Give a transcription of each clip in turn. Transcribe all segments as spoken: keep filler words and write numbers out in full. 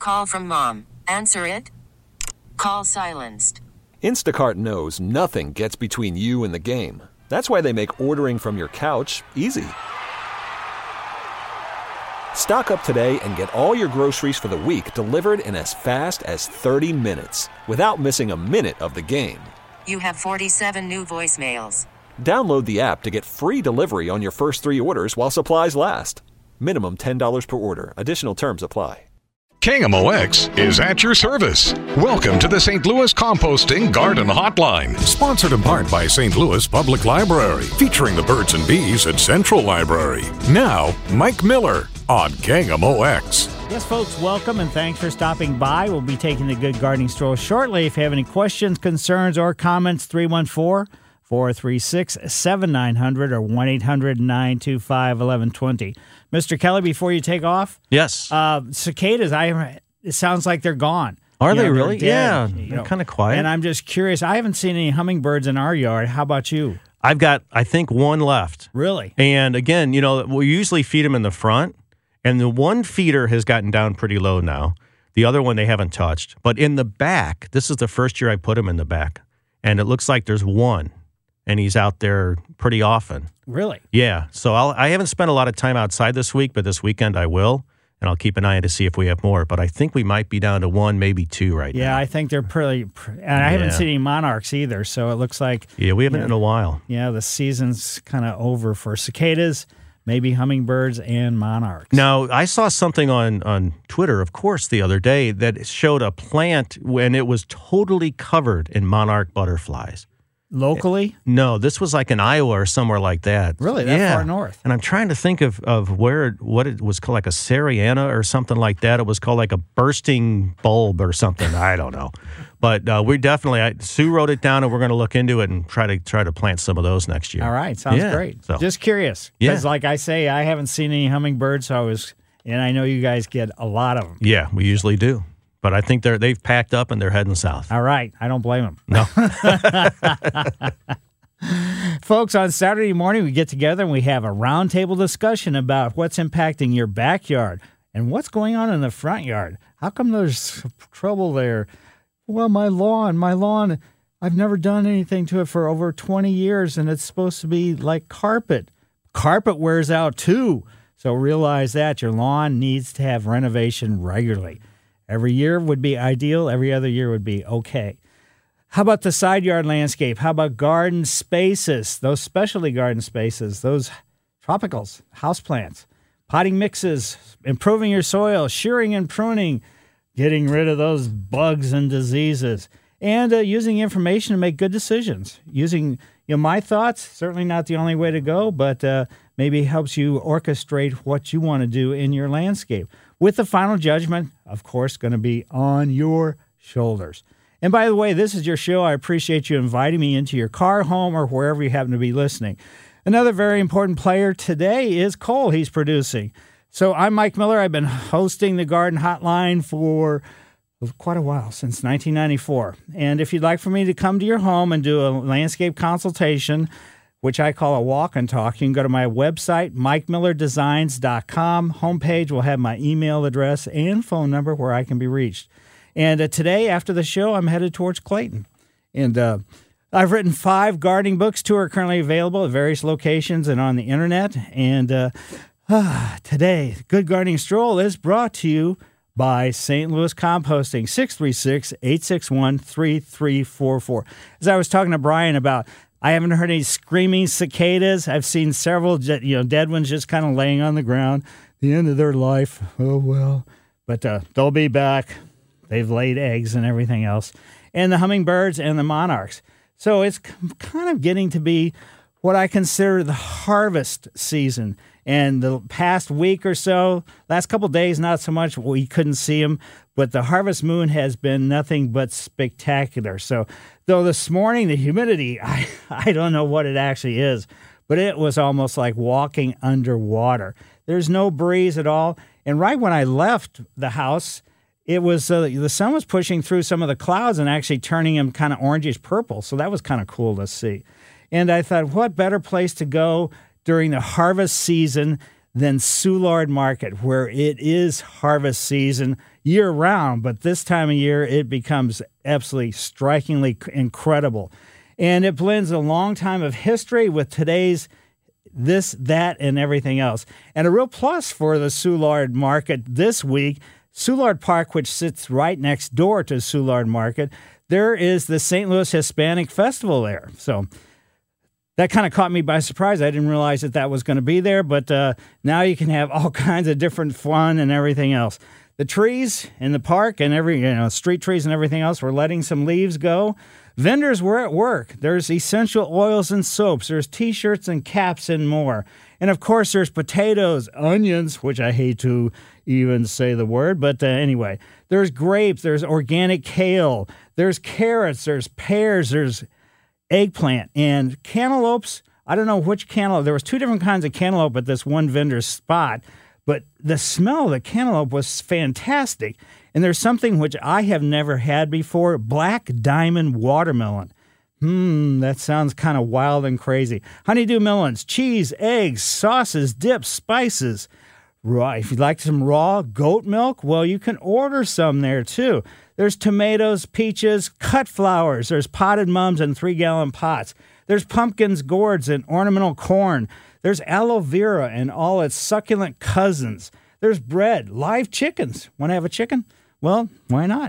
Call from mom. Answer it. Call silenced. Instacart knows nothing gets between you and the game. That's why they make ordering from your couch easy. Stock up today and get all your groceries for the week delivered in as fast as thirty minutes without missing a minute of the game. You have forty-seven new voicemails. Download the app to get free delivery on your first three orders while supplies last. Minimum ten dollars per order. Additional terms apply. K M O X is at your service. Welcome to the Saint Louis Composting Garden Hotline, sponsored in part by Saint Louis Public Library, featuring the birds and bees at Central Library. Now, Mike Miller on K M O X. Yes, folks, welcome and thanks for stopping by. We'll be taking the Good Gardening Stroll shortly. If you have any questions, concerns, or comments, three one four, four three six, seven nine zero zero or one eight hundred, nine two five, one one two zero. Mister Kelly, before you take off, yes, uh, cicadas. I it sounds like they're gone. Are you they know, really? They're yeah, dead, they're kind of quiet. And I'm just curious. I haven't seen any hummingbirds in our yard. How about you? I've got, I think, one left. Really? And again, you know, we usually feed them in the front, and the one feeder has gotten down pretty low now. The other one they haven't touched. But in the back, this is the first year I put him in the back, and it looks like there's one, and he's out there pretty often. Really? Yeah. So I'll, I haven't spent a lot of time outside this week, but this weekend I will, and I'll keep an eye on to see if we have more. But I think we might be down to one, maybe two right yeah, now. Yeah, I think they're pretty, and I haven't Yeah. seen any monarchs either, so it looks like... Yeah, we haven't yeah, in a while. Yeah, the season's kind of over for cicadas, maybe hummingbirds, and monarchs. Now, I saw something on, on Twitter, of course, the other day that showed a plant when it was totally covered in monarch butterflies. Locally? No, this was like in Iowa or somewhere like that. Really? That yeah. far north? And I'm trying to think of, of where, it, what it was called, like a Sariana or something like that. It was called like a bursting bulb or something. I don't know. But uh, we definitely, I, Sue wrote it down, and we're going to look into it and try to try to plant some of those next year. All right. Sounds yeah, great. So. Just curious. Yeah. Because like I say, I haven't seen any hummingbirds, so I was, and I know you guys get a lot of them. Yeah, we usually do. But I think they're, they've packed up and they're heading south. All right. I don't blame them. No. Folks, on Saturday morning, we get together and we have a roundtable discussion about what's impacting your backyard and what's going on in the front yard. How come there's trouble there? Well, my lawn, my lawn, I've never done anything to it for over twenty years, and it's supposed to be like carpet. Carpet wears out too. So realize that your lawn needs to have renovation regularly. Every year would be ideal. Every other year would be okay. How about the side yard landscape? How about garden spaces, those specialty garden spaces, those tropicals, houseplants, potting mixes, improving your soil, shearing and pruning, getting rid of those bugs and diseases, and uh, using information to make good decisions. Using you know, my thoughts, certainly not the only way to go, but uh, maybe helps you orchestrate what you want to do in your landscape. With the final judgment, of course, going to be on your shoulders. And by the way, this is your show. I appreciate you inviting me into your car, home, or wherever you happen to be listening. Another very important player today is Cole. He's producing. So I'm Mike Miller. I've been hosting the Garden Hotline for quite a while, since nineteen ninety-four. And if you'd like for me to come to your home and do a landscape consultation, which I call a walk and talk, you can go to my website, mike miller designs dot com. Homepage will have my email address and phone number where I can be reached. And uh, today, after the show, I'm headed towards Clayton. And uh, I've written five gardening books. Two are currently available at various locations and on the internet. And uh, uh, today, Good Gardening Stroll is brought to you by Saint Louis Composting, six three six, eight six one, three three four four. As I was talking to Brian about, I haven't heard any screaming cicadas. I've seen several you know, dead ones just kind of laying on the ground. The end of their life. Oh, well. But uh, they'll be back. They've laid eggs and everything else. And the hummingbirds and the monarchs. So it's kind of getting to be what I consider the harvest season. And the past week or so, last couple of days, not so much, we couldn't see them, but the harvest moon has been nothing but spectacular. So though this morning, the humidity, I, I don't know what it actually is, but it was almost like walking underwater. There's no breeze at all. And right when I left the house, it was uh, the sun was pushing through some of the clouds and actually turning them kind of orangish purple. So that was kind of cool to see. And I thought, what better place to go during the harvest season than Soulard Market, where it is harvest season year-round, but this time of year it becomes absolutely strikingly incredible. And it blends a long time of history with today's this, that, and everything else. And a real plus for the Soulard Market this week, Soulard Park, which sits right next door to Soulard Market, there is the Saint Louis Hispanic Festival there. So that kind of caught me by surprise. I didn't realize that that was going to be there, but uh, now you can have all kinds of different fun and everything else. The trees in the park and every, you know, street trees and everything else, we're letting some leaves go. Vendors were at work. There's essential oils and soaps. There's T-shirts and caps and more. And, of course, there's potatoes, onions, which I hate to even say the word, but uh, anyway. There's grapes. There's organic kale. There's carrots. There's pears. There's eggplant and cantaloupes. I don't know which cantaloupe. There was two different kinds of cantaloupe at this one vendor's spot, but the smell of the cantaloupe was fantastic. And there's something which I have never had before, black diamond watermelon. Hmm, that sounds kind of wild and crazy. Honeydew melons, cheese, eggs, sauces, dips, spices. Raw. If you'd like some raw goat milk, well, you can order some there too. There's tomatoes, peaches, cut flowers. There's potted mums in three-gallon pots. There's pumpkins, gourds, and ornamental corn. There's aloe vera and all its succulent cousins. There's bread, live chickens. Want to have a chicken? Well, why not?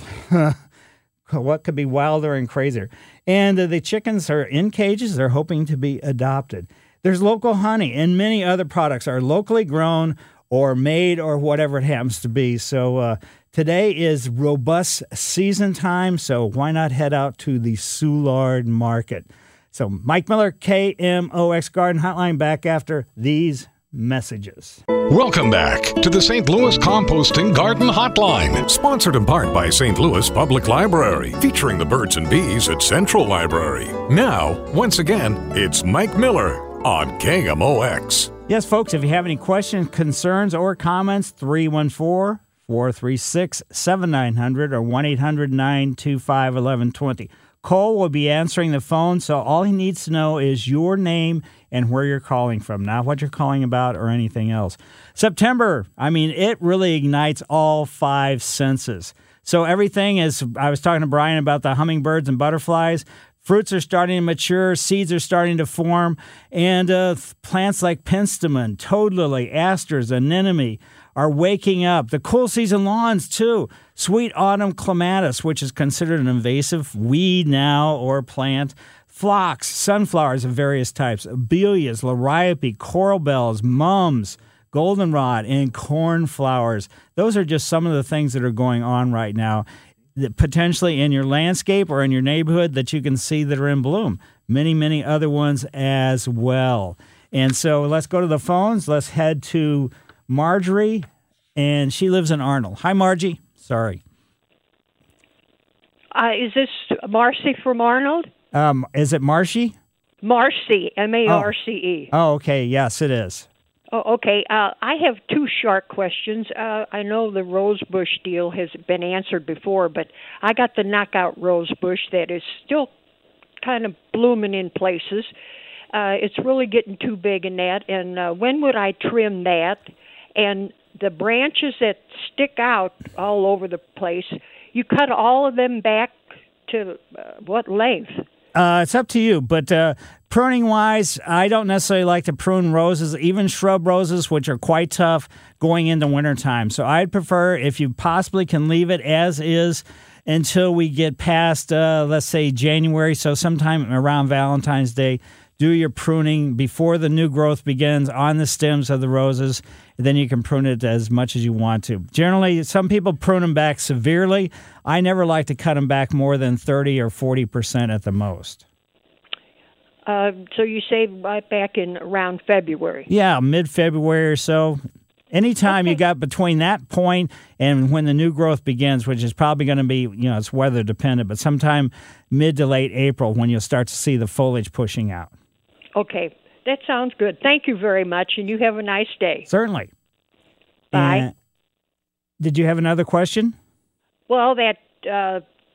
What could be wilder and crazier? And uh, the chickens are in cages. They're hoping to be adopted. There's local honey, and many other products are locally grown or made or whatever it happens to be. So uh, today is robust season time, so why not head out to the Soulard Market? So Mike Miller, K M O X Garden Hotline, back after these messages. Welcome back to the Saint Louis Composting Garden Hotline, sponsored in part by Saint Louis Public Library, featuring the birds and bees at Central Library. Now, once again, it's Mike Miller on K M O X. Yes, folks, if you have any questions, concerns, or comments, three one four, four three six, seven nine zero zero or one eight hundred, nine two five, one one two zero. Cole will be answering the phone, so all he needs to know is your name and where you're calling from, not what you're calling about or anything else. September, I mean, it really ignites all five senses. So everything is, I was talking to Brian about the hummingbirds and butterflies. Fruits are starting to mature, seeds are starting to form, and uh, plants like penstemon, toad lily, asters, anemone are waking up. The cool season lawns, too. Sweet autumn clematis, which is considered an invasive weed now or plant. Phlox, sunflowers of various types, abelias, liriope, coral bells, mums, goldenrod, and cornflowers. Those are just some of the things that are going on right now, that potentially in your landscape or in your neighborhood that you can see that are in bloom. Many, many other ones as well. And so let's go to the phones. Let's head to Marjorie, and she lives in Arnold. Hi, Margie. Sorry. Uh, is this Marcy from Arnold? Um, is it Marcy? Marcy, M A R C E. Oh, okay. Yes, it is. Oh, okay. Uh, I have two short questions. Uh, I know the rosebush deal has been answered before, but I got the knockout rosebush that is still kind of blooming in places. Uh, it's really getting too big in that. And uh, when would I trim that? And the branches that stick out all over the place, you cut all of them back to uh, what length? Uh, it's up to you, but uh, pruning-wise, I don't necessarily like to prune roses, even shrub roses, which are quite tough going into wintertime. So I'd prefer, if you possibly can, leave it as is until we get past, uh, let's say, January, so sometime around Valentine's Day. Do your pruning before the new growth begins on the stems of the roses. Then you can prune it as much as you want to. Generally, some people prune them back severely. I never like to cut them back more than thirty or forty percent at the most. Uh, so you say right back in around February? Yeah, mid-February or so. Anytime okay. You got between that point and when the new growth begins, which is probably going to be, you know, it's weather dependent, but sometime mid to late April when you'll start to see the foliage pushing out. Okay, that sounds good. Thank you very much, and you have a nice day. Certainly. Bye. And did you have another question? Well, that uh,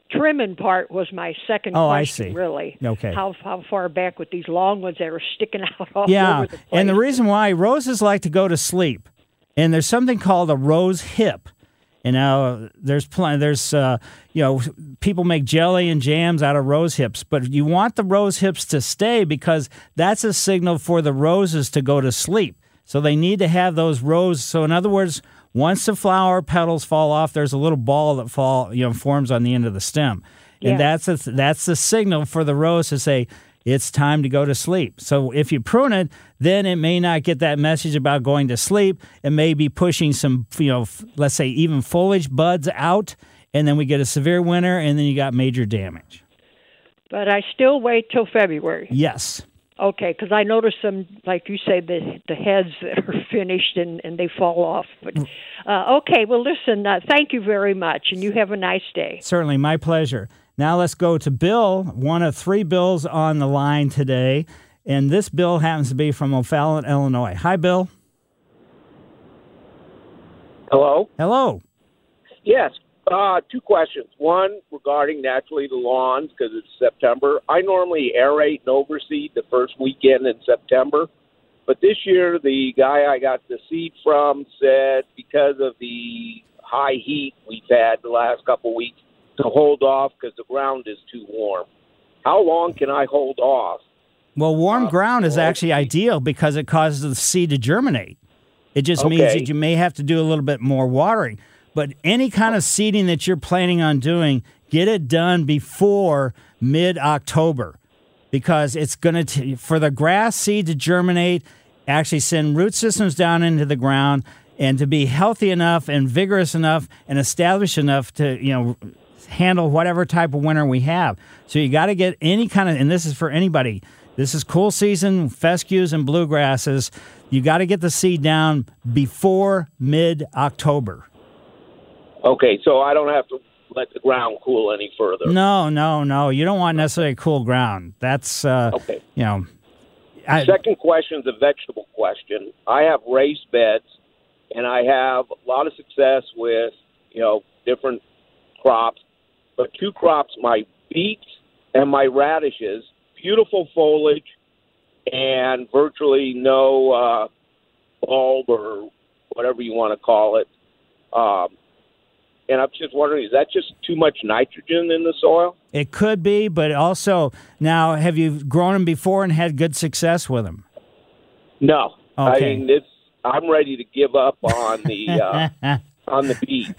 trimming part was my second Oh, I question, see. really. Okay. How how far back with these long ones that are sticking out all Yeah, over the place? and the reason why roses like to go to sleep, and there's something called a rose hip. And now there's plenty. There's uh, you know, people make jelly and jams out of rose hips, but you want the rose hips to stay because that's a signal for the roses to go to sleep. So they need to have those roses. So in other words, once the flower petals fall off, there's a little ball that fall, you know, forms on the end of the stem, and Yeah. that's a, that's the signal for the rose to say it's time to go to sleep. So if you prune it, then it may not get that message about going to sleep. It may be pushing some, you know, f- let's say even foliage buds out, and then we get a severe winter, and then you got major damage. But I still wait till February. Yes. Okay, because I noticed some, like you say, the the heads that are finished and, and they fall off. But uh, okay, well, listen, uh, thank you very much, and you have a nice day. Certainly, my pleasure. Now let's go to Bill, one of three Bills on the line today. And this Bill happens to be from O'Fallon, Illinois. Hi, Bill. Hello? Hello. Yes. Uh, two questions. One regarding naturally the lawns because it's September. I normally aerate and overseed the first weekend in September. But this year, the guy I got the seed from said because of the high heat we've had the last couple of weeks to hold off because the ground is too warm. How long can I hold off? Well, warm Uh, ground is well, actually ideal because it causes the seed to germinate. It just means Okay. that you may have to do a little bit more watering. But any kind of seeding that you're planning on doing, get it done before mid-October because it's going to, for the grass seed to germinate, actually send root systems down into the ground and to be healthy enough and vigorous enough and established enough to, you know, handle whatever type of winter we have. So you got to get any kind of, and this is for anybody, this is cool season, fescues and bluegrasses. You got to get the seed down before mid-October. Okay, so I don't have to let the ground cool any further. No, no, no. You don't want necessarily cool ground. That's, uh, Okay. you know. I, Second question is a vegetable question. I have raised beds, and I have a lot of success with, you know, different crops. But two crops, my beets and my radishes, beautiful foliage and virtually no uh, bulb or whatever you want to call it. Um, and I'm just wondering, is that just too much nitrogen in the soil? it could be, but also, now, have you grown them before and had good success with them? No. Okay. I mean, this, I'm ready to give up on the uh, on the beets.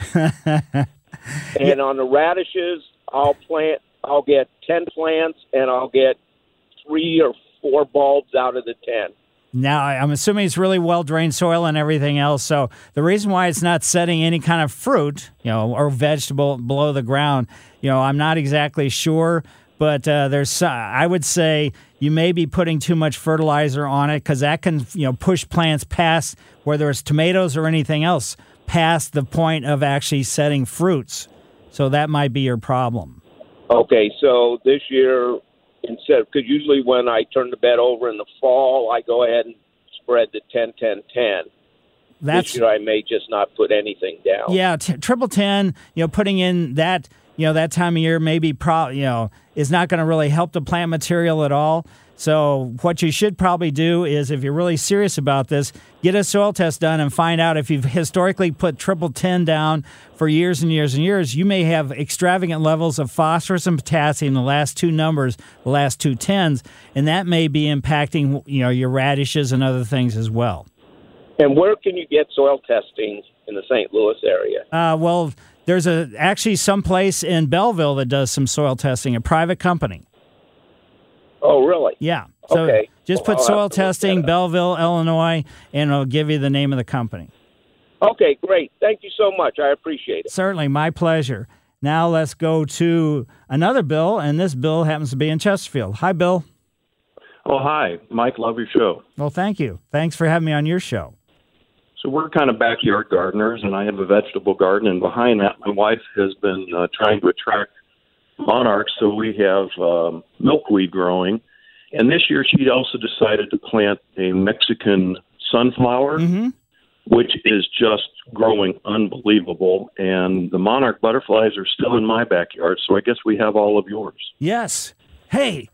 And on the radishes, I'll plant. I'll get ten plants, and I'll get three or four bulbs out of the ten. Now, I'm assuming it's really well-drained soil and everything else. So the reason why it's not setting any kind of fruit, you know, or vegetable below the ground, you know, I'm not exactly sure. But uh, there's, uh, I would say you may be putting too much fertilizer on it because that can, you know, push plants past, whether it's tomatoes or anything else, past the point of actually setting fruits. So that might be your problem. Okay, so this year, instead, because usually when I turn the bed over in the fall, I go ahead and spread the ten ten ten. That's This year, I may just not put anything down. Yeah, t- triple ten. You know, putting in that, you know, that time of year maybe pro, you know, is not going to really help the plant material at all. So what you should probably do is, if you're really serious about this, get a soil test done and find out if you've historically put triple ten down for years and years and years. You may have extravagant levels of phosphorus and potassium, the last two numbers, the last two tens, and that may be impacting, you know, your radishes and other things as well. And where can you get soil testing in the Saint Louis area? Uh, well, there's a actually some place in Belleville that does some soil testing, a private company. Oh, really? Yeah. So Okay. just Well, put I'll have soil to look that testing, up. Belleville, Illinois, and it'll give you the name of the company. Okay, great. Thank you so much. I appreciate it. Certainly, my pleasure. Now let's go to another Bill, and this Bill happens to be in Chesterfield. Hi, Bill. Oh, hi, Mike. Love your show. Well, thank you. Thanks for having me on your show. So we're kind of backyard gardeners, and I have a vegetable garden. And behind that, my wife has been uh, trying to attract monarchs, so we have um, milkweed growing. And this year, she also decided to plant a Mexican sunflower, Mm-hmm. which is just growing unbelievable. And the monarch butterflies are still in my backyard, so I guess we have all of yours. Yes. Hey.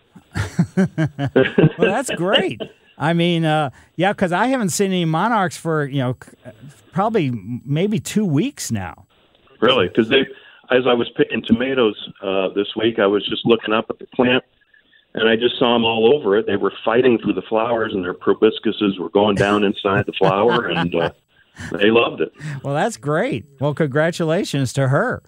Well, that's great. I mean, uh, yeah, because I haven't seen any monarchs for, you know, probably maybe two weeks now. Really? Because they, as I was picking tomatoes uh, this week, I was just looking up at the plant, and I just saw them all over it. They were fighting for the flowers, and their proboscises were going down inside the flower, and uh, they loved it. Well, that's great. Well, congratulations to her.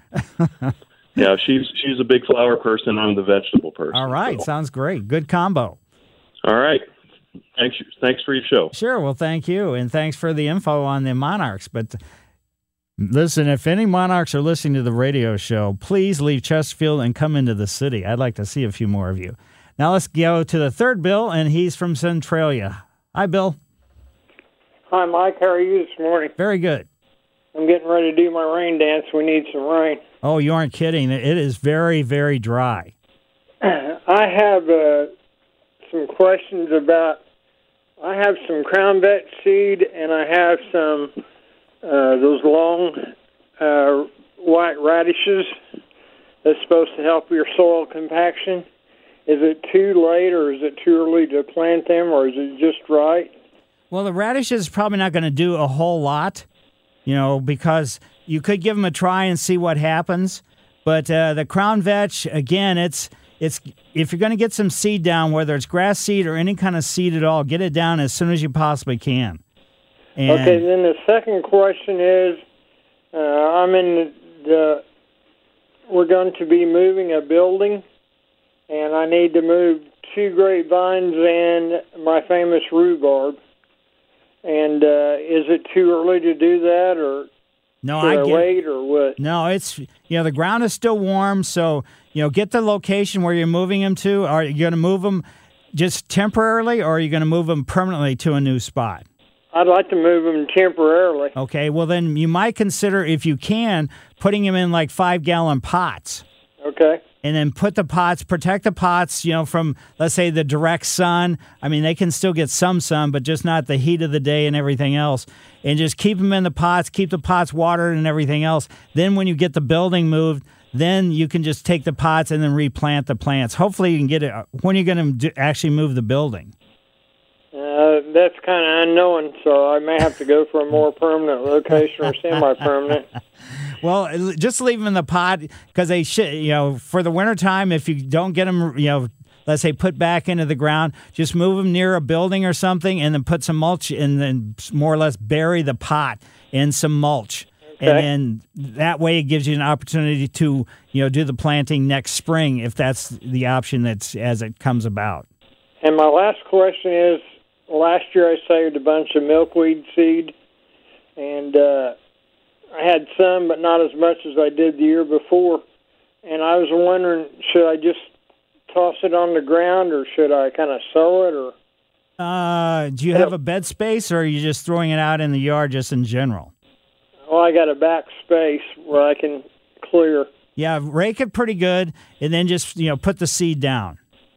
Yeah, she's she's a big flower person. I'm the vegetable person. All right, so. Sounds great. Good combo. All right. Thanks, thanks for your show. Sure. Well, thank you, and thanks for the info on the monarchs. But listen, if any monarchs are listening to the radio show, please leave Chesterfield and come into the city. I'd like to see a few more of you. Now let's go to the third Bill, and he's from Centralia. Hi, Bill. Hi, Mike. How are you this morning? Very good. I'm getting ready to do my rain dance. We need some rain. Oh, you aren't kidding. It is very, very dry. I have uh, some questions about, I have some Crown Vet seed, and I have some, uh, those long uh, white radishes that's supposed to help your soil compaction. Is it too late, or is it too early to plant them, or is it just right? Well, the radish is probably not going to do a whole lot, you know, because you could give them a try and see what happens. But uh, the Crown Vetch, again, it's it's if you're going to get some seed down, whether it's grass seed or any kind of seed at all, get it down as soon as you possibly can. And okay, then the second question is, uh, I'm in the, the, we're going to be moving a building, and I need to move two grapevines and my famous rhubarb. And uh, is it too early to do that, or no, should I I get, wait, or what? No, it's, you know, the ground is still warm, so, you know, get the location where you're moving them to. Are you going to move them just temporarily, or are you going to move them permanently to a new spot? I'd like to move them temporarily. Okay, well, then you might consider, if you can, putting them in like five-gallon pots. Okay. And then put the pots, protect the pots, you know, from, let's say, the direct sun. I mean, they can still get some sun, but just not the heat of the day and everything else. And just keep them in the pots, keep the pots watered and everything else. Then when you get the building moved, then you can just take the pots and then replant the plants. Hopefully you can get it. When are you going to actually move the building? Uh, that's kind of unknown, so I may have to go for a more permanent location or semi-permanent. Well, just leave them in the pot because they should, you know, for the wintertime, if you don't get them, you know, let's say put back into the ground, just move them near a building or something and then put some mulch and then more or less bury the pot in some mulch. Okay. And then that way it gives you an opportunity to, you know, do the planting next spring if that's the option that's as it comes about. And my last question is, last year I saved a bunch of milkweed seed, and uh, I had some, but not as much as I did the year before. And I was wondering, should I just toss it on the ground, or should I kind of sow it? Or uh, do you have a bed space, or are you just throwing it out in the yard just in general? Well, I got a back space where I can clear. Yeah, rake it pretty good, and then just, you know, put the seed down.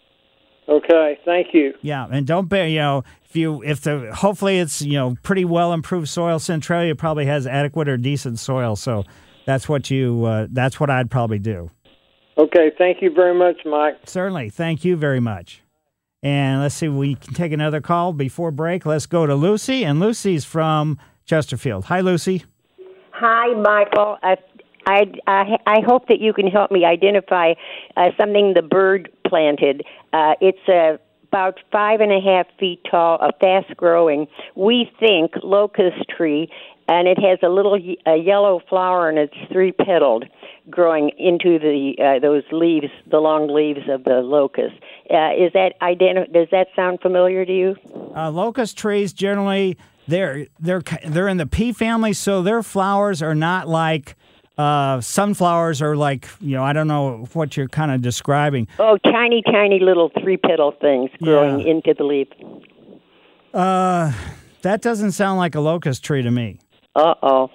Okay, thank you. Yeah, and don't bear, you know, if you if the hopefully it's, you know, pretty well improved soil. Centralia probably has adequate or decent soil, so that's what you uh, that's what I'd probably do. Okay, thank you very much, Mike. Certainly, thank you very much. And let's see, we can take another call before break. Let's go to Lucy, and Lucy's from Chesterfield. Hi, Lucy. Hi, Michael. I I I, I hope that you can help me identify uh, something the bird planted. Uh, it's uh, about five and a half feet tall, a fast-growing, we think, locust tree, and it has a little a yellow flower, and it's three-petaled, growing into the uh, those leaves, the long leaves of the locust. Uh, is that identi- Does that sound familiar to you? Uh, locust trees generally they're they're they're in the pea family, so their flowers are not like. Uh, sunflowers are like, you know, I don't know what you're kind of describing. Oh, tiny, tiny little three-petal things growing yeah. into the leaf. Uh, that doesn't sound like a locust tree to me. Uh-oh.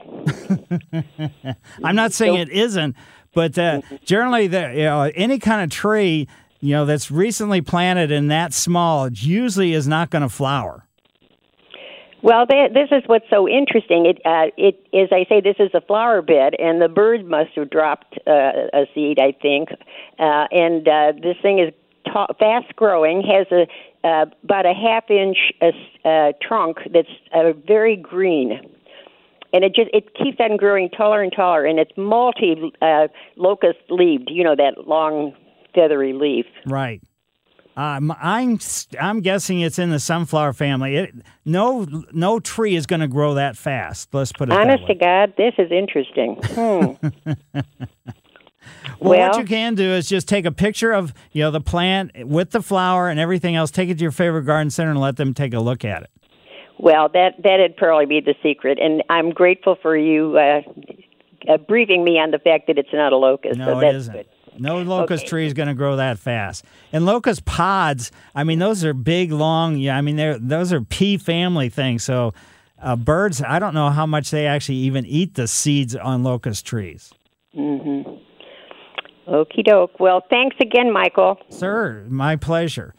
I'm not saying it isn't, but uh, generally, the, you know, any kind of tree, you know, that's recently planted and that small, it usually is not going to flower. Well, th- this is what's so interesting. It, uh, it, as I say, this is a flower bed, and the bird must have dropped uh, a seed, I think. Uh, and uh, this thing is ta- fast growing, has a uh, about a half inch uh, uh, trunk that's uh, very green. And it just it keeps on growing taller and taller, and it's multi uh, locust leaved. You know, that long feathery leaf. Right. Um, I'm I'm guessing it's in the sunflower family. It, no no tree is going to grow that fast. Let's put it Honest that way. to God, this is interesting. Hmm. Well, Well- what you can do is just take a picture of you know the plant with the flower and everything else. Take it to your favorite garden center and let them take a look at it. Well, that that'd probably be the secret, and I'm grateful for you uh, uh, briefing me on the fact that it's not a locust. No, so it that's isn't. good. No locust Okay. tree is going to grow that fast. And locust pods, I mean, those are big, long. Yeah, I mean, they're those are pea family things. So uh, birds, I don't know how much they actually even eat the seeds on locust trees. Mm-hmm. Okie doke. Well, thanks again, Michael. Sir, my pleasure.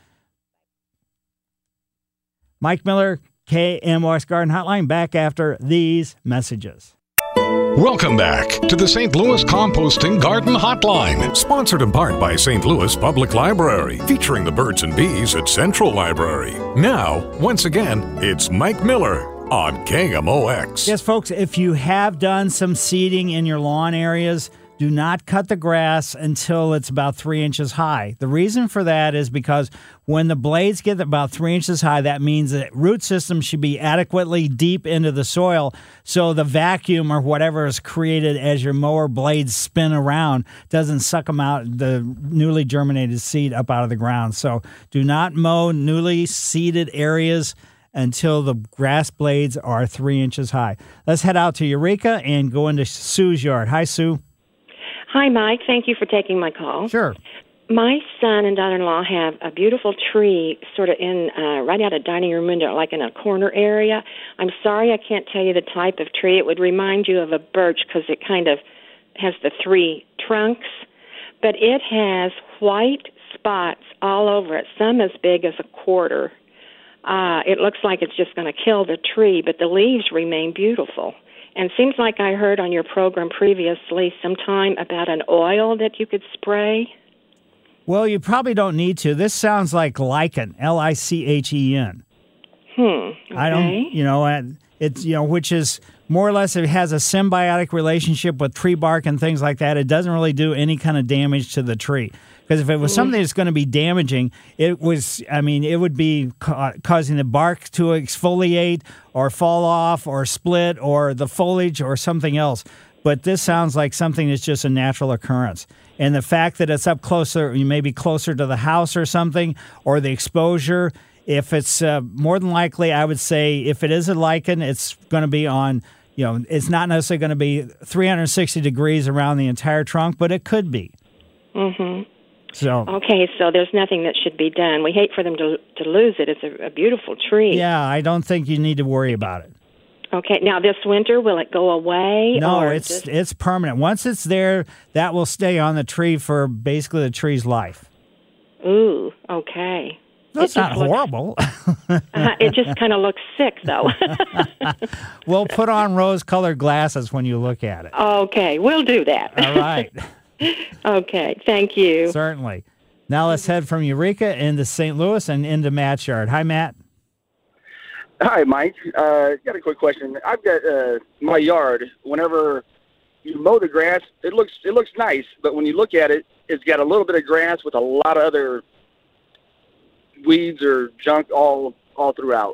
Mike Miller, K M O X Garden Hotline, back after these messages. Welcome back to the Saint Louis Composting Garden Hotline, sponsored in part by Saint Louis Public Library, featuring the birds and bees at Central Library. Now, once again, it's Mike Miller on K M O X. Yes, folks, if you have done some seeding in your lawn areas, do not cut the grass until it's about three inches high. The reason for that is because when the blades get about three inches high, that means that root system should be adequately deep into the soil so the vacuum or whatever is created as your mower blades spin around doesn't suck them out, the newly germinated seed up out of the ground. So do not mow newly seeded areas until the grass blades are three inches high. Let's head out to Eureka and go into Sue's yard. Hi, Sue. Hi, Mike. Thank you for taking my call. Sure. My son and daughter-in-law have a beautiful tree sort of in uh, right out of dining room window, like in a corner area. I'm sorry I can't tell you the type of tree. It would remind you of a birch because it kind of has the three trunks. But it has white spots all over it, some as big as a quarter. Uh, it looks like it's just going to kill the tree, but the leaves remain beautiful. And it seems like I heard on your program previously sometime about an oil that you could spray. Well, you probably don't need to. This sounds like lichen, L I C H E N. Hmm. Okay. I don't, you know, and it's, you know, which is more or less, it has a symbiotic relationship with tree bark and things like that. It doesn't really do any kind of damage to the tree. Because if it was something that's going to be damaging, it was, I mean, it would be ca- causing the bark to exfoliate or fall off or split or the foliage or something else. But this sounds like something that's just a natural occurrence. And the fact that it's up closer, you may be closer to the house or something, or the exposure, if it's uh, more than likely, I would say if it is a lichen, it's going to be on, you know, it's not necessarily going to be three hundred sixty degrees around the entire trunk, but it could be. Mm-hmm. So okay, so there's nothing that should be done. We hate for them to to lose it. It's a, a beautiful tree. Yeah, I don't think you need to worry about it. Okay, now this winter, will it go away? No, or it's just... it's permanent. Once it's there, that will stay on the tree for basically the tree's life. Ooh, okay. That's not looks, horrible. uh, it just kind of looks sick, though. We'll put on rose-colored glasses when you look at it. Okay, we'll do that. All right. Okay, thank you. Certainly. Now let's head from Eureka into Saint Louis and into Matt's yard. Hi, Matt. Hi, Mike. Uh, got a quick question. I've got uh, my yard. Whenever you mow the grass, it looks it looks nice, but when you look at it, it's got a little bit of grass with a lot of other weeds or junk all all throughout.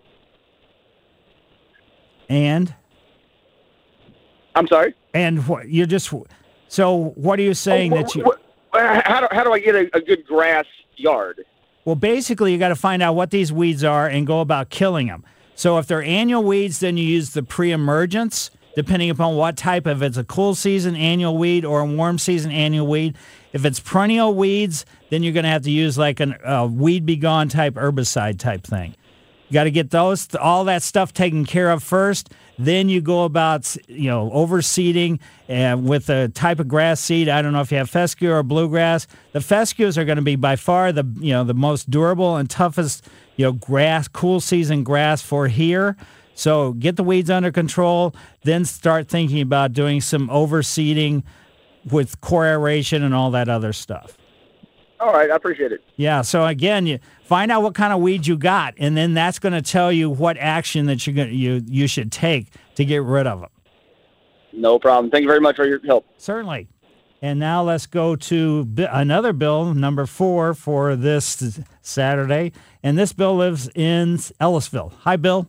And? I'm sorry? And what you're just so what are you saying oh, that you what, how do how do I get a, a good grass yard? Well, basically you got to find out what these weeds are and go about killing them. So if they're annual weeds, then you use the pre-emergence, depending upon what type. If it's a cool season annual weed or a warm season annual weed. If it's perennial weeds, then you're going to have to use like a uh, weed be gone type herbicide type thing. You got to get those all that stuff taken care of first. Then you go about, you know, overseeding uh, with a type of grass seed. I don't know if you have fescue or bluegrass. The fescues are going to be by far the, you know, the most durable and toughest, you know, grass, cool season grass for here. So get the weeds under control, then start thinking about doing some overseeding with core aeration and all that other stuff. All right, I appreciate it. Yeah, so again, you find out what kind of weeds you got, and then that's going to tell you what action that you're gonna, you you should take to get rid of them. No problem. Thank you very much for your help. Certainly. And now let's go to bi- another Bill, number four, for this Saturday. And this Bill lives in Ellisville. Hi, Bill.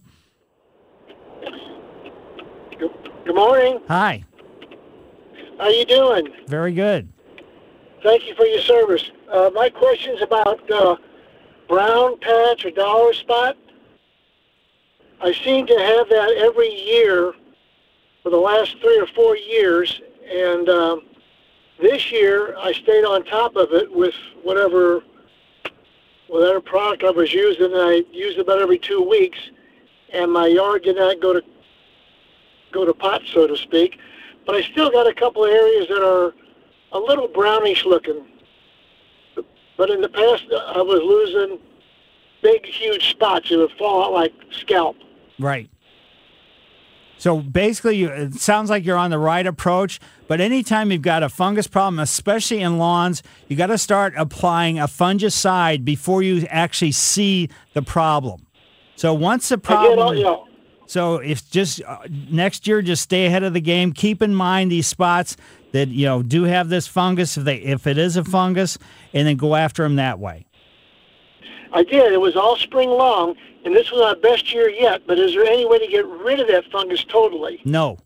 Good, good morning. Hi. How you doing? Very good. Thank you for your service. Uh, my question's about uh, brown patch or dollar spot. I seem to have that every year for the last three or four years, and um, this year I stayed on top of it with whatever whatever product I was using, and I used about every two weeks, and my yard did not go to go to pot, so to speak. But I still got a couple of areas that are a little brownish looking. But in the past, I was losing big, huge spots. It would fall out like scalp. Right. So basically, you, it sounds like you're on the right approach, but anytime you've got a fungus problem, especially in lawns, you got to start applying a fungicide before you actually see the problem. So once the problem... I get all, you know, So if just uh, next year, just stay ahead of the game. Keep in mind these spots that, you know, do have this fungus, if they if it is a fungus, and then go after them that way. I did. It was all spring long, and this was our best year yet. But is there any way to get rid of that fungus totally? No.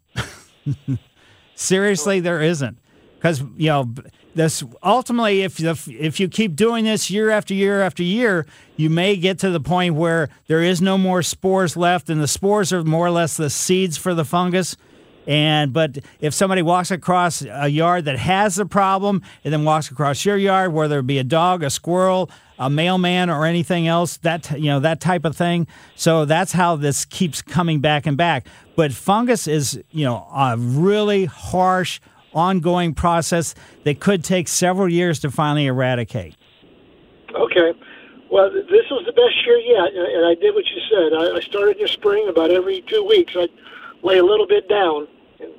Seriously, there isn't. Because, you know, this ultimately, if the, if you keep doing this year after year after year, you may get to the point where there is no more spores left, and the spores are more or less the seeds for the fungus. And but if somebody walks across a yard that has the problem and then walks across your yard, whether it be a dog, a squirrel, a mailman, or anything else, that you know that type of thing. So that's how this keeps coming back and back. But fungus is you know a really harsh, ongoing process that could take several years to finally eradicate. Okay. Well, this was the best year yet, and I did what you said. I, I started in the spring about every two weeks. I'd lay a little bit down, and,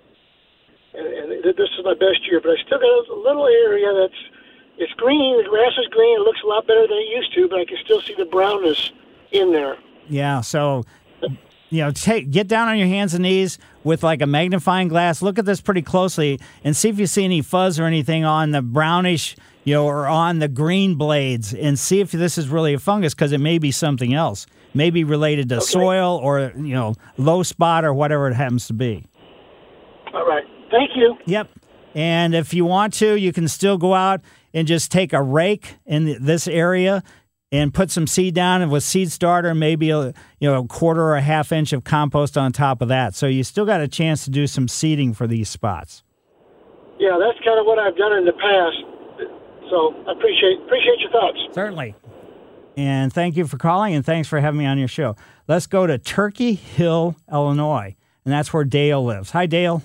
and, and this is my best year. But I still got a little area that's it's green. The grass is green. It looks a lot better than it used to, but I can still see the brownness in there. Yeah, so... You know, take get down on your hands and knees with like a magnifying glass. Look at this pretty closely and see if you see any fuzz or anything on the brownish, you know, or on the green blades, and see if this is really a fungus, because it may be something else, maybe related to okay. soil or you know low spot or whatever it happens to be. All right, thank you. Yep, and if you want to, you can still go out and just take a rake in this area and put some seed down, and with seed starter, maybe a you know a quarter or a half inch of compost on top of that. So you still got a chance to do some seeding for these spots. Yeah, that's kind of what I've done in the past. So I appreciate appreciate your thoughts. Certainly. And thank you for calling, and thanks for having me on your show. Let's go to Turkey Hill, Illinois, and that's where Dale lives. Hi, Dale.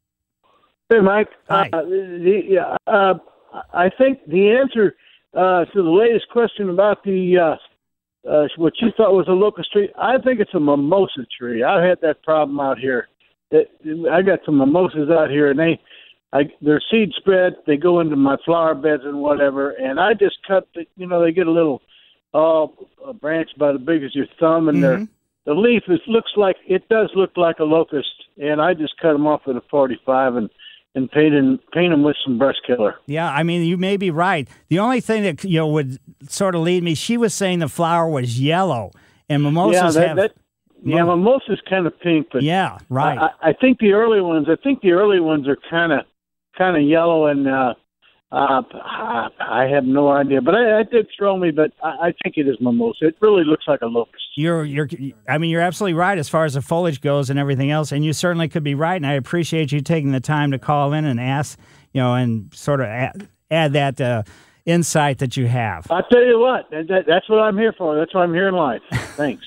Hey, Mike. Hi. Uh, the, yeah, uh, I think the answer Uh, to the latest question about the uh, uh, what you thought was a locust tree, I think it's a mimosa tree. I've had that problem out here. It, I got some mimosas out here, and they, I, they're seed spread. They go into my flower beds and whatever, and I just cut. The, you know, they get a little uh, a branch about as big as your thumb, and mm-hmm. the leaf is looks like it does look like a locust, and I just cut them off with a forty-five and. And paint, and paint them with some brush killer. Yeah, I mean, you may be right. The only thing that you know would sort of lead me, she was saying the flower was yellow, and mimosas yeah, that, have... That, yeah, mimosa's kind of pink, but yeah, right. I, I think the early ones, I think the early ones are kind of kind of yellow, and uh, uh, I have no idea. But I, I did throw me, but I, I think it is mimosa. It really looks like a locust. You're, you're, I mean, you're absolutely right as far as the foliage goes and everything else, and you certainly could be right. And I appreciate you taking the time to call in and ask, you know, and sort of add, add that uh, insight that you have. I'll tell you what, that, that's what I'm here for. That's why I'm here in life. Thanks.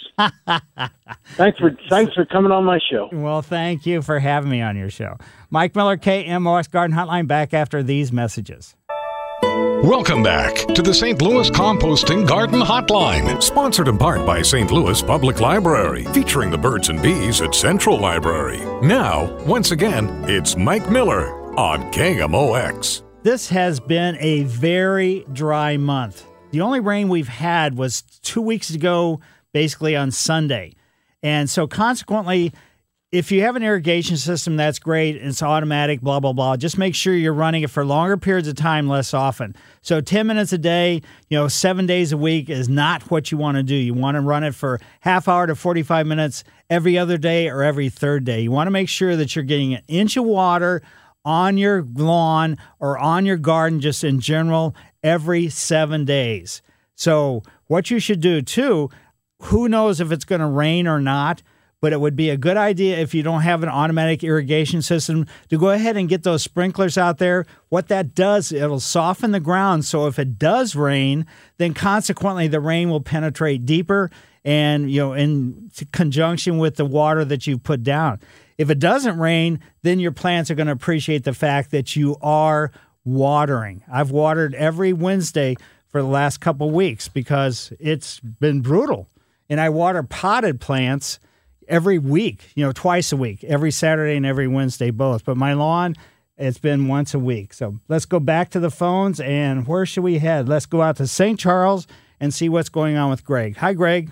thanks for thanks for coming on my show. Well, thank you for having me on your show. Mike Miller, K M O X Garden Hotline, back after these messages. Welcome back to the Saint Louis Composting Garden Hotline, sponsored in part by Saint Louis Public Library, featuring the birds and bees at Central Library. Now, once again, it's Mike Miller on K M O X. This has been a very dry month. The only rain we've had was two weeks ago, basically on Sunday. And so consequently, if you have an irrigation system, that's great. It's automatic, blah, blah, blah. Just make sure you're running it for longer periods of time, less often. So ten minutes a day, you know, seven days a week is not what you want to do. You want to run it for half hour to forty-five minutes every other day or every third day. You want to make sure that you're getting an inch of water on your lawn or on your garden, just in general, every seven days. So what you should do, too, who knows if it's going to rain or not, but it would be a good idea if you don't have an automatic irrigation system to go ahead and get those sprinklers out there. What that does, it'll soften the ground. So if it does rain, then consequently the rain will penetrate deeper and, you know, in conjunction with the water that you put down. If it doesn't rain, then your plants are going to appreciate the fact that you are watering. I've watered every Wednesday for the last couple weeks because it's been brutal. And I water potted plants every week, you know, twice a week, every Saturday and every Wednesday both. But my lawn, it's been once a week. So let's go back to the phones, and where should we head? Let's go out to Saint Charles and see what's going on with Greg. Hi, Greg.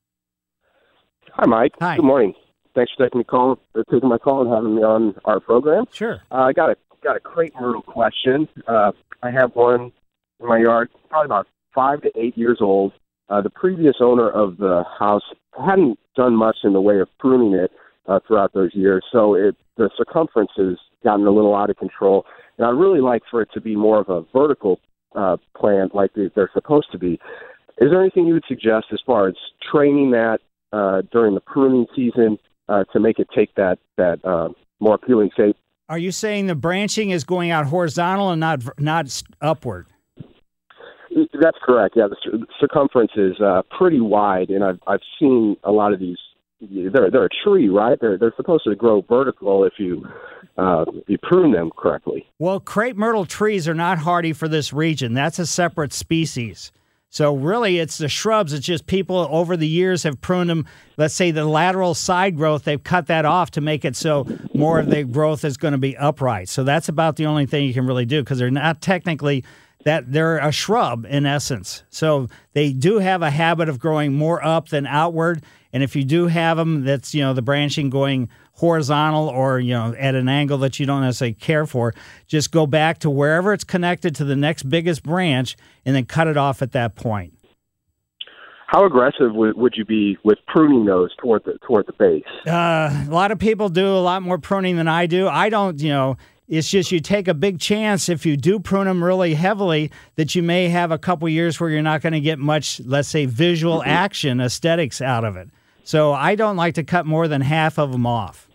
Hi, Mike. Hi. Good morning. Thanks for taking me call, or taking my call and having me on our program. Sure. Uh, I got a got a crepe myrtle question. Uh, I have one in my yard, probably about five to eight years old. Uh, the previous owner of the house hadn't done much in the way of pruning it uh, throughout those years, so it the circumference has gotten a little out of control. And I'd really like for it to be more of a vertical uh, plant like they, they're supposed to be. Is there anything you would suggest as far as training that uh, during the pruning season uh, to make it take that, that uh, more appealing shape? Are you saying the branching is going out horizontal and not not upward? That's correct. Yeah, the circumference is uh, pretty wide, and I've I've seen a lot of these. They're they're a tree, right? They're they're supposed to grow vertical if you uh, if you prune them correctly. Well, crepe myrtle trees are not hardy for this region. That's a separate species. So really, it's the shrubs. It's just people over the years have pruned them. Let's say the lateral side growth, they've cut that off to make it so more of the growth is going to be upright. So that's about the only thing you can really do because they're not technically. That they're a shrub in essence. So they do have a habit of growing more up than outward. And if you do have them, that's, you know, the branching going horizontal or, you know, at an angle that you don't necessarily care for, just go back to wherever it's connected to the next biggest branch and then cut it off at that point. How aggressive would, would you be with pruning those toward the, toward the base? Uh, a lot of people do a lot more pruning than I do. I don't, you know, it's just you take a big chance if you do prune them really heavily that you may have a couple years where you're not going to get much, let's say, visual mm-hmm. action, aesthetics out of it. So I don't like to cut more than half of them off.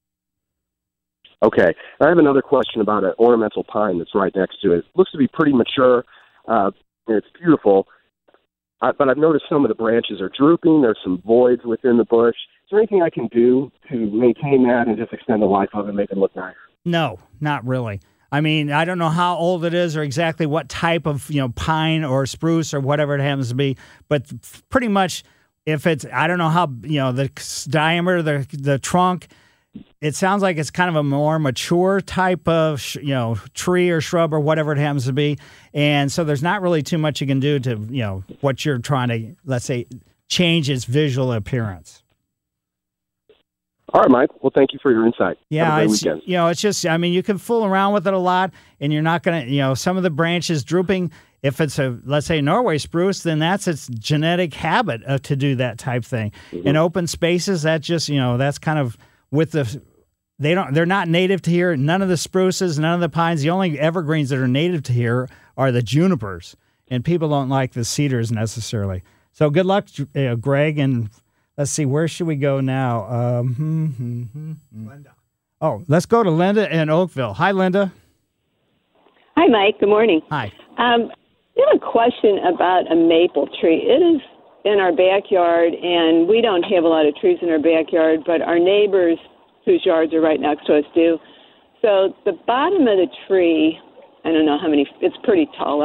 Okay. I have another question about an ornamental pine that's right next to it. It looks to be pretty mature, uh, and it's beautiful, uh, but I've noticed some of the branches are drooping. There's some voids within the bush. Is there anything I can do to maintain that and just extend the life of it and make it look nice? No, not really. I mean, I don't know how old it is or exactly what type of, you know, pine or spruce or whatever it happens to be, but pretty much if it's, I don't know how, you know, the diameter, the the trunk, it sounds like it's kind of a more mature type of, you know, tree or shrub or whatever it happens to be. And so there's not really too much you can do to, you know, what you're trying to, let's say, change its visual appearance. All right, Mike. Well, thank you for your insight. Yeah, Have a great it's, weekend. you know, it's just, I mean, you can fool around with it a lot, and you're not going to, you know, some of the branches drooping. If it's a, let's say, Norway spruce, then that's its genetic habit uh, to do that type thing. Mm-hmm. In open spaces, that just, you know, that's kind of with the, they don't, they're not native to here. None of the spruces, none of the pines. The only evergreens that are native to here are the junipers, and people don't like the cedars necessarily. So good luck, uh, Greg, and let's see, where should we go now? Um, hmm, hmm, hmm, hmm. Linda. Oh, let's go to Linda in Oakville. Hi, Linda. Hi, Mike. Good morning. Hi. Um, I have a question about a maple tree. It is in our backyard, and we don't have a lot of trees in our backyard, but our neighbors whose yards are right next to us do. So the bottom of the tree, I don't know how many, it's pretty tall up,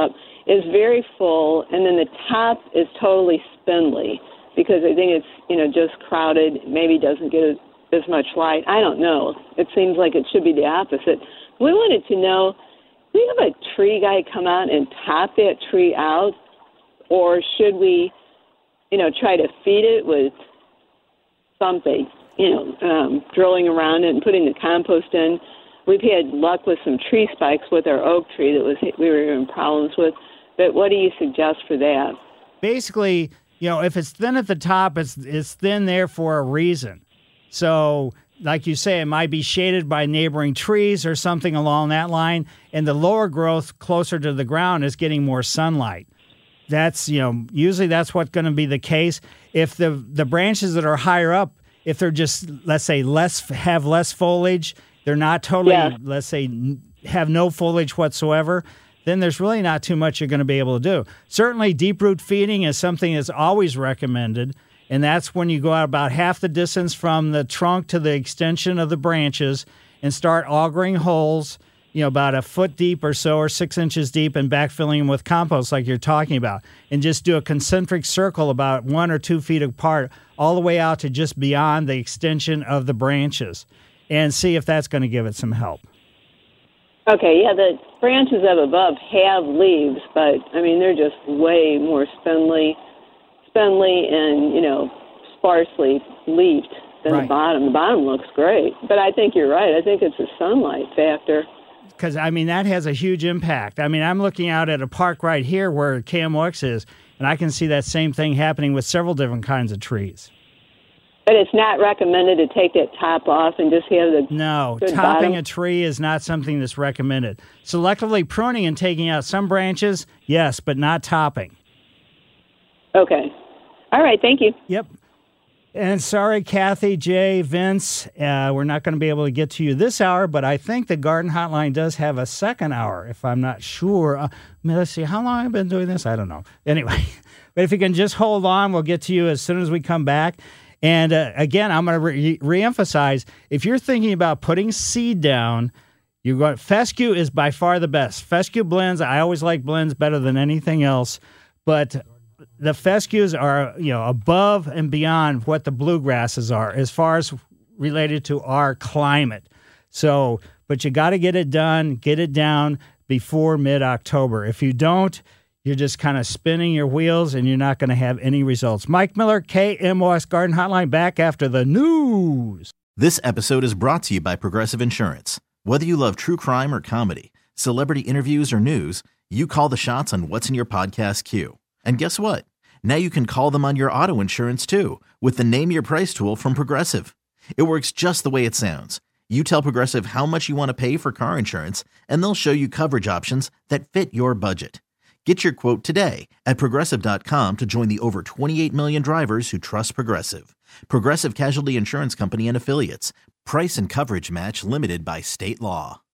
is very full, and then the top is totally spindly because I think it's, you know, just crowded, maybe doesn't get as, as much light. I don't know. It seems like it should be the opposite. We wanted to know, do we have a tree guy come out and top that tree out, or should we, you know, try to feed it with something, you know, um, drilling around it and putting the compost in? We've had luck with some tree spikes with our oak tree that was we were having problems with. But what do you suggest for that? Basically, you know, if it's thin at the top, it's it's thin there for a reason. So, like you say, it might be shaded by neighboring trees or something along that line, and the lower growth closer to the ground is getting more sunlight. That's, you know, usually that's what's going to be the case. If the the branches that are higher up, if they're just, let's say, less have less foliage, they're not totally, yeah. let's say, have no foliage whatsoever, then there's really not too much you're going to be able to do. Certainly, deep root feeding is something that's always recommended, and that's when you go out about half the distance from the trunk to the extension of the branches and start augering holes, you know, about a foot deep or so, or six inches deep, and backfilling them with compost like you're talking about. And just do a concentric circle about one or two feet apart all the way out to just beyond the extension of the branches, and see if that's going to give it some help. Okay, yeah, the branches up above have leaves, but, I mean, they're just way more spindly, spindly and, you know, sparsely leafed than right. the bottom. The bottom looks great, but I think you're right. I think it's a sunlight factor. Because, I mean, that has a huge impact. I mean, I'm looking out at a park right here where K M O X is, and I can see that same thing happening with several different kinds of trees. But it's not recommended to take that top off and just have the No, good topping bottom? a tree is not something that's recommended. Selectively pruning and taking out some branches, yes, but not topping. Okay. All right, thank you. Yep. And sorry, Kathy, Jay, Vince, uh, we're not going to be able to get to you this hour, but I think the Garden Hotline does have a second hour, if I'm not sure. Uh, let's see, how long have I been doing this? I don't know. Anyway, but if you can just hold on, we'll get to you as soon as we come back. And uh, again, I'm going to re- reemphasize, if you're thinking about putting seed down, you're going, fescue is by far the best. Fescue blends, I always like blends better than anything else, but the fescues are, you know, above and beyond what the bluegrasses are as far as related to our climate. So, but you got to get it done, get it down before mid-October. If you don't, you're just kind of spinning your wheels and you're not going to have any results. Mike Miller, K M O X Garden Hotline, back after the news. This episode is brought to you by Progressive Insurance. Whether you love true crime or comedy, celebrity interviews or news, you call the shots on what's in your podcast queue. And guess what? Now you can call them on your auto insurance too with the Name Your Price tool from Progressive. It works just the way it sounds. You tell Progressive how much you want to pay for car insurance, and they'll show you coverage options that fit your budget. Get your quote today at Progressive dot com to join the over twenty-eight million drivers who trust Progressive. Progressive Casualty Insurance Company and Affiliates. Price and coverage match limited by state law.